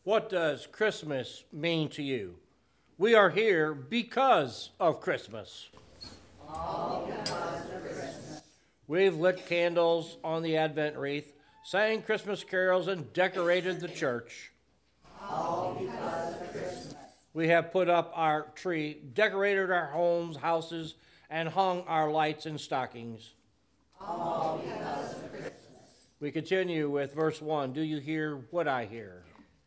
What does Christmas mean to you? We are here because of Christmas. All because of Christmas. We've lit candles on the Advent wreath, sang Christmas carols, and decorated the church. All because of Christmas. We have put up our tree, decorated our homes, houses, and hung our lights and stockings. All because of Christmas. We continue with verse 1. Do you hear what I hear?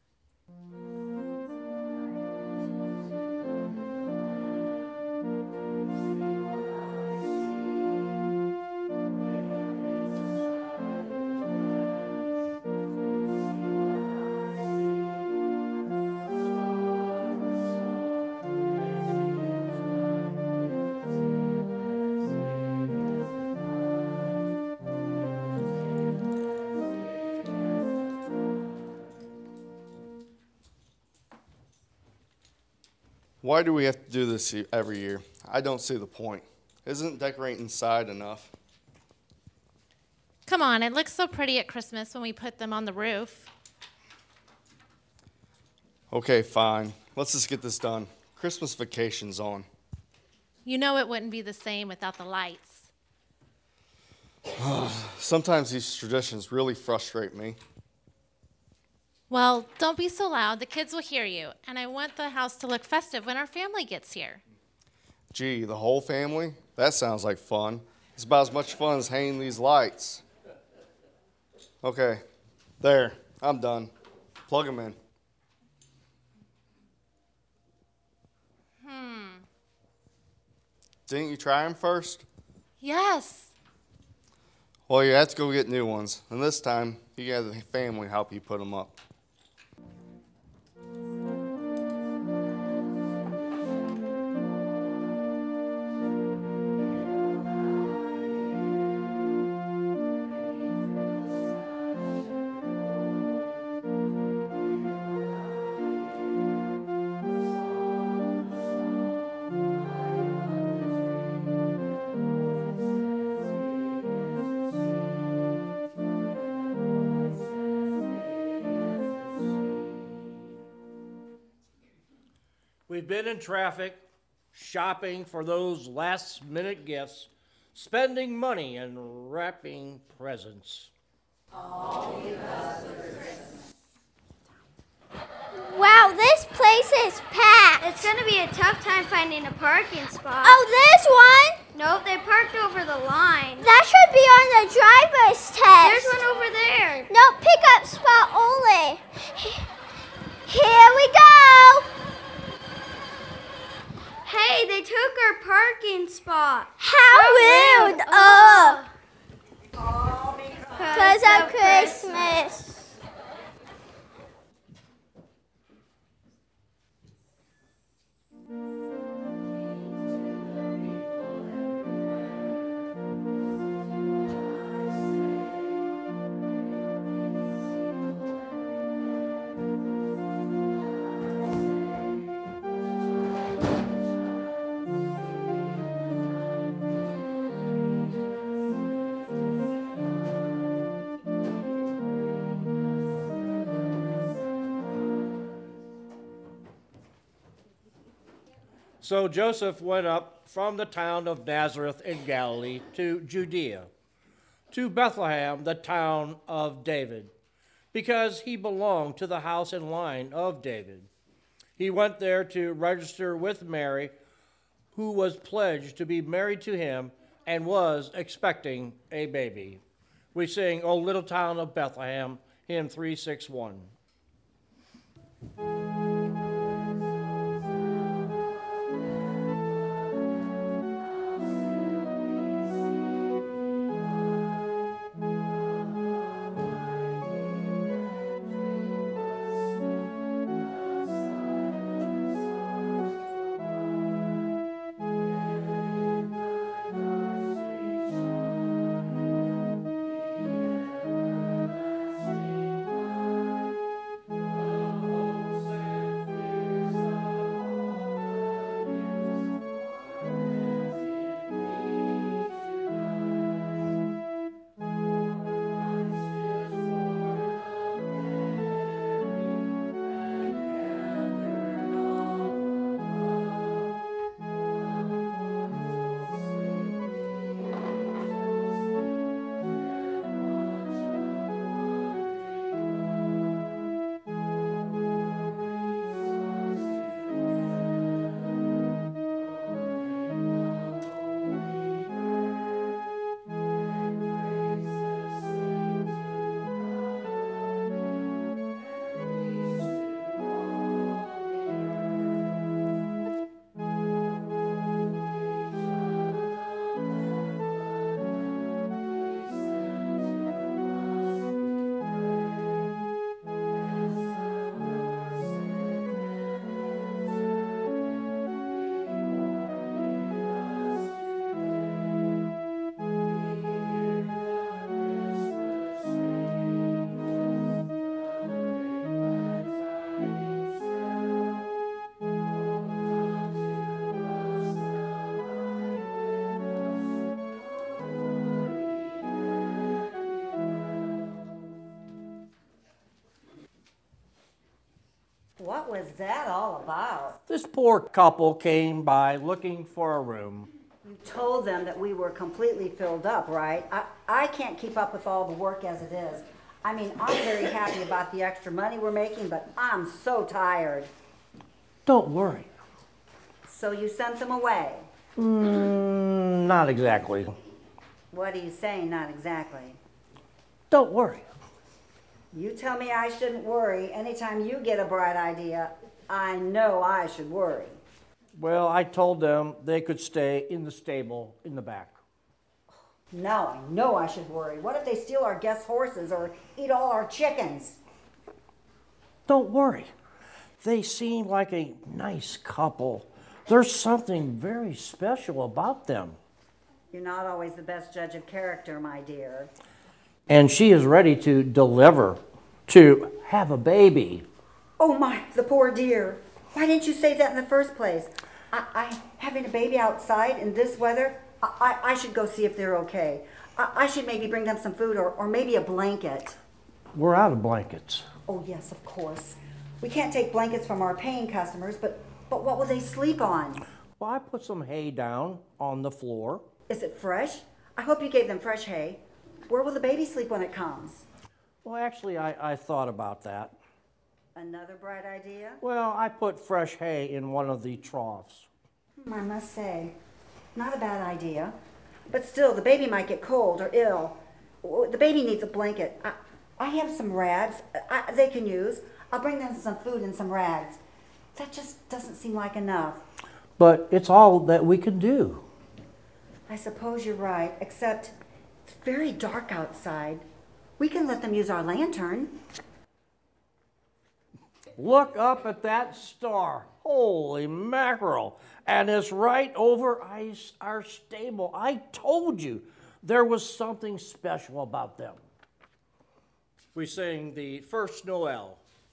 Why do we have to do this every year? I don't see the point. Isn't decorating inside enough? Come on, it looks so pretty at Christmas when we put them on the roof. Okay, fine. Let's just get this done. Christmas vacation's on. You know it wouldn't be the same without the lights. Sometimes these traditions really frustrate me. Well, don't be so loud. The kids will hear you. And I want the house to look festive when our family gets here. Gee, the whole family? That sounds like fun. It's about as much fun as hanging these lights. Okay, there. I'm done. Plug them in. Didn't you try them first? Yes. Well, you have to go get new ones. And this time, you got the family help you put them up. We've been in traffic, shopping for those last-minute gifts, spending money and wrapping presents. All because of Christmas. Wow, this place is packed. It's going to be a tough time finding a parking spot. Oh, this one? Nope, they parked over the line. That should be on the driver's test. There's one over there. No, pickup spot only. Here we go. Hey, they took our parking spot. How rude. Oh, All because of Christmas. So Joseph went up from the town of Nazareth in Galilee to Judea, to Bethlehem, the town of David, because he belonged to the house and line of David. He went there to register with Mary, who was pledged to be married to him and was expecting a baby. We sing, O Little Town of Bethlehem, hymn 361. What was that all about? This poor couple came by looking for a room. You told them that we were completely filled up, right? I can't keep up with all the work as it is. I mean, I'm very happy about the extra money we're making, but I'm so tired. Don't worry. So you sent them away? Not exactly. What are you saying, not exactly? Don't worry. You tell me I shouldn't worry. Anytime you get a bright idea, I know I should worry. Well, I told them they could stay in the stable in the back. Now I know I should worry. What if they steal our guests' horses or eat all our chickens? Don't worry. They seem like a nice couple. There's something very special about them. You're not always the best judge of character, my dear. And she is ready to deliver, to have a baby. Oh my, the poor dear. Why didn't you say that in the first place? I having a baby outside in this weather? I should go see if they're okay. I should maybe bring them some food or maybe a blanket. We're out of blankets. Oh yes, of course. We can't take blankets from our paying customers, but what will they sleep on? Well, I put some hay down on the floor. Is it fresh? I hope you gave them fresh hay. Where will the baby sleep when it comes? Well, actually, I thought about that. Another bright idea? Well, I put fresh hay in one of the troughs. I must say, not a bad idea. But still, the baby might get cold or ill. The baby needs a blanket. I have some rags they can use. I'll bring them some food and some rags. That just doesn't seem like enough. But it's all that we can do. I suppose you're right, except it's very dark outside. We can let them use our lantern. Look up at that star. Holy mackerel. And it's right over our stable. I told you there was something special about them. We sing the first Noel.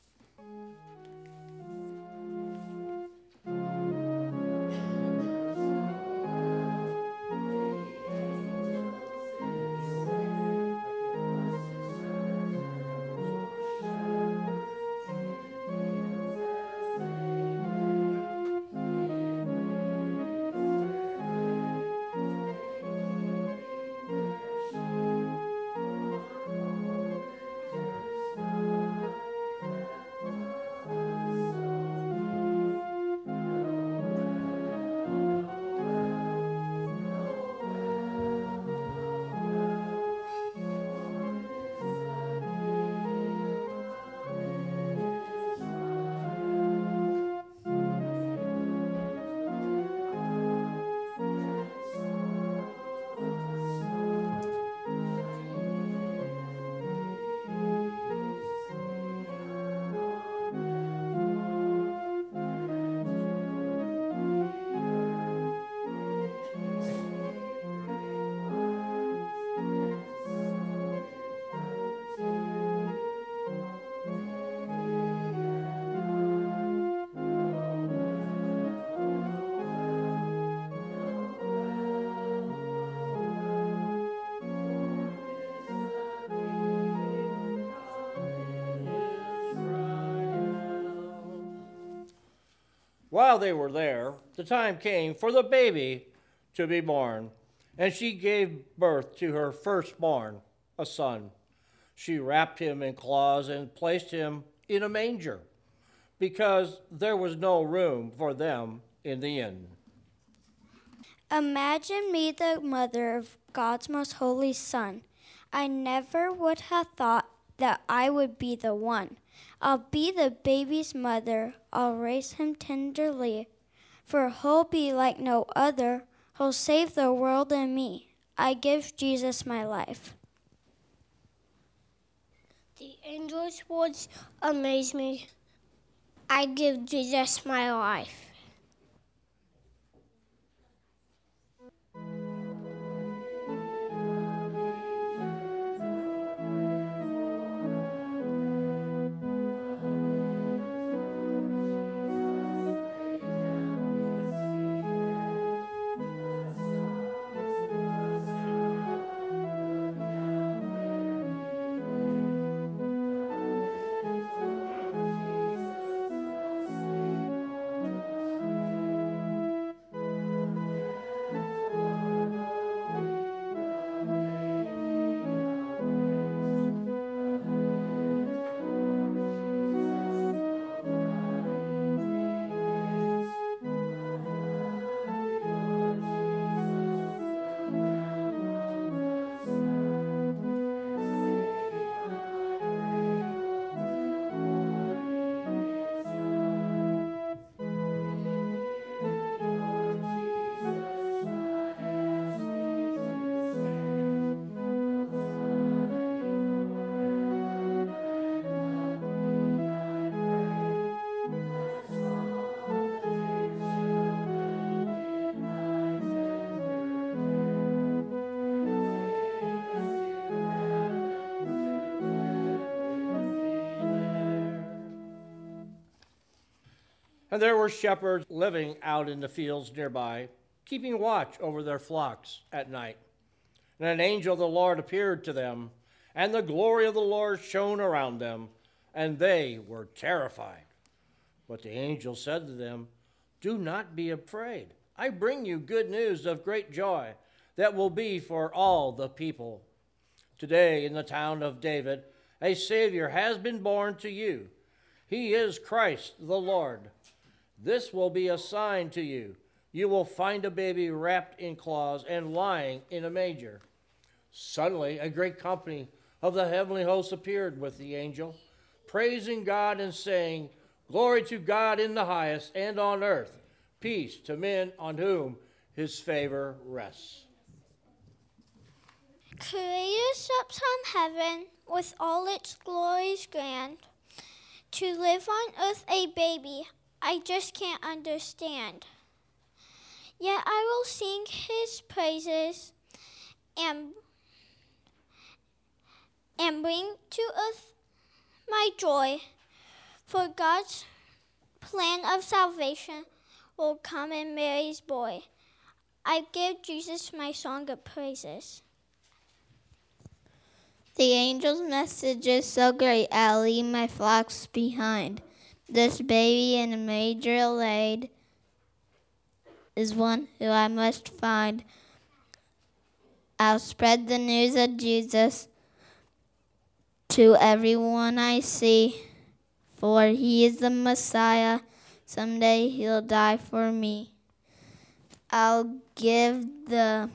While they were there, the time came for the baby to be born, and she gave birth to her firstborn, a son. She wrapped him in cloths and placed him in a manger, because there was no room for them in the inn. Imagine me the mother of God's most holy Son. I never would have thought that I would be the one. I'll be the baby's mother. I'll raise him tenderly, for he'll be like no other. He'll save the world and me. I give Jesus my life. The angel's words amaze me. I give Jesus my life. And there were shepherds living out in the fields nearby, keeping watch over their flocks at night. And an angel of the Lord appeared to them, and the glory of the Lord shone around them, and they were terrified. But the angel said to them, "Do not be afraid. I bring you good news of great joy that will be for all the people. Today in the town of David, a Savior has been born to you. He is Christ the Lord. This will be a sign to you. You will find a baby wrapped in cloths and lying in a manger." Suddenly, a great company of the heavenly hosts appeared with the angel, praising God and saying, "Glory to God in the highest, and on earth, peace to men on whom his favor rests." Creators up on heaven with all its glories grand. To live on earth a baby, I just can't understand. Yet I will sing his praises and bring to earth my joy, for God's plan of salvation will come in Mary's boy. I give Jesus my song of praises. The angel's message is so great, I'll leave my flocks behind. This baby in a manger laid is one who I must find. I'll spread the news of Jesus to everyone I see, for he is the Messiah. Someday he'll die for me. I'll give the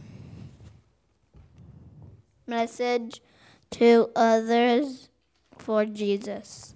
message to others for Jesus.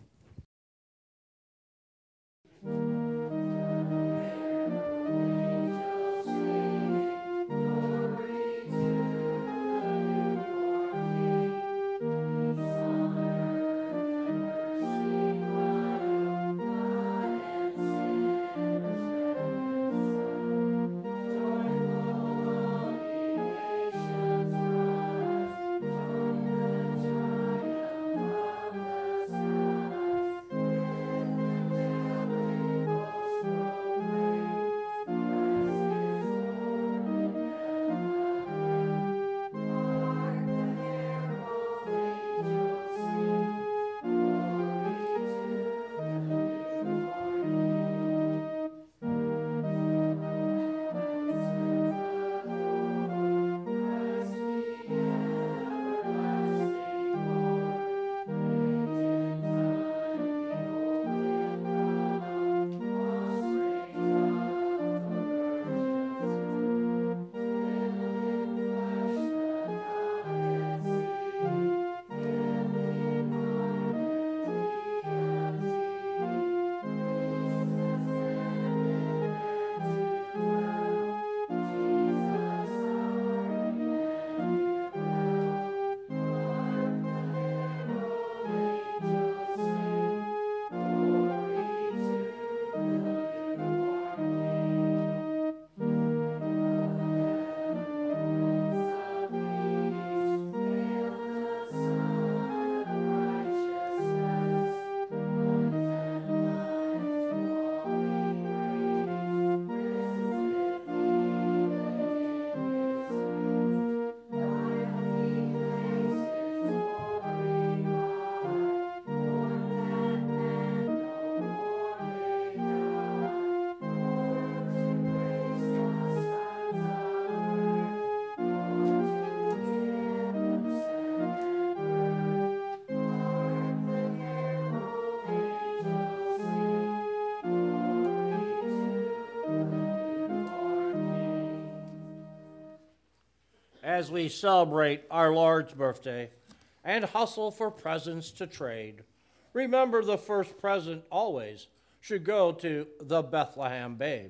As we celebrate our Lord's birthday and hustle for presents to trade, remember the first present always should go to the Bethlehem babe.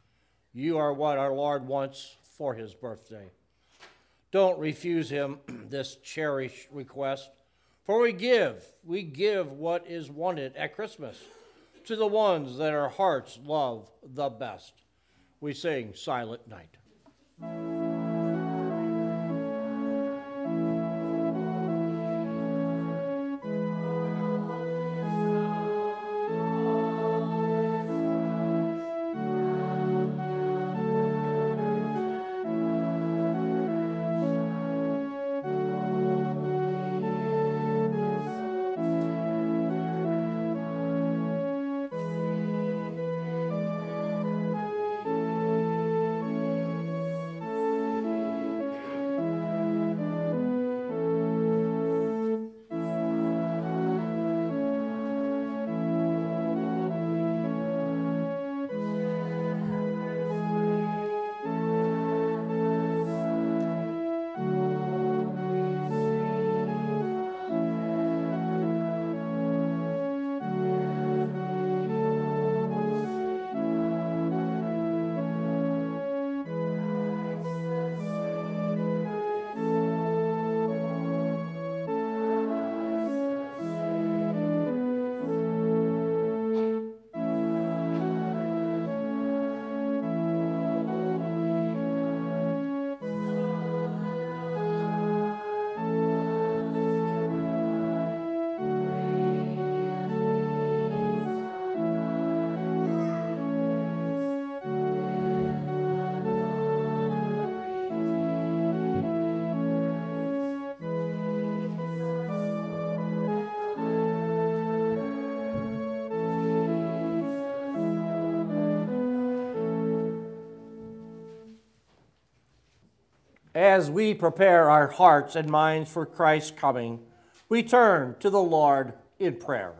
You are what our Lord wants for his birthday. Don't refuse him this cherished request, for we give what is wanted at Christmas to the ones that our hearts love the best. We sing Silent Night. As we prepare our hearts and minds for Christ's coming, we turn to the Lord in prayer.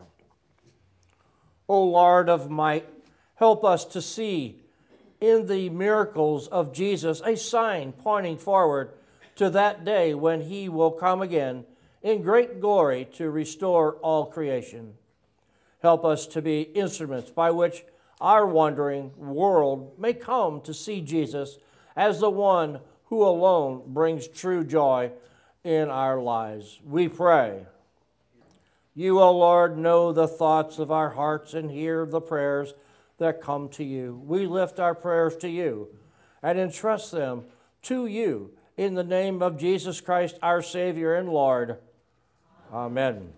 O Lord of might, help us to see in the miracles of Jesus a sign pointing forward to that day when he will come again in great glory to restore all creation. Help us to be instruments by which our wandering world may come to see Jesus as the one who alone brings true joy in our lives. We pray. You, O Lord, know the thoughts of our hearts and hear the prayers that come to you. We lift our prayers to you and entrust them to you in the name of Jesus Christ, our Savior and Lord. Amen.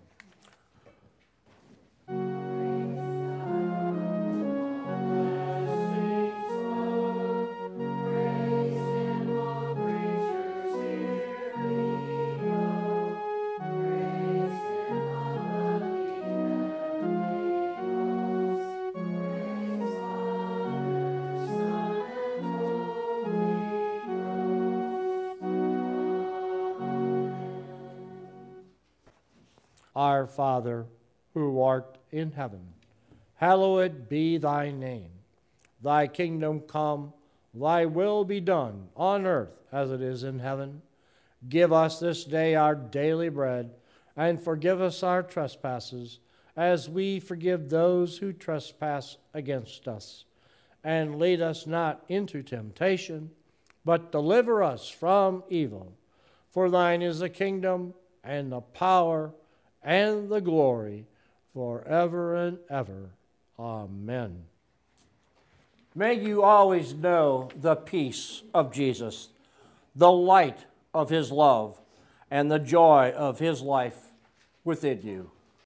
Our Father, who art in heaven, hallowed be thy name. Thy kingdom come, thy will be done on earth as it is in heaven. Give us this day our daily bread, and forgive us our trespasses, as we forgive those who trespass against us. And lead us not into temptation, but deliver us from evil. For thine is the kingdom, and the power, and the glory forever and ever. Amen. May you always know the peace of Jesus, the light of his love, and the joy of his life within you.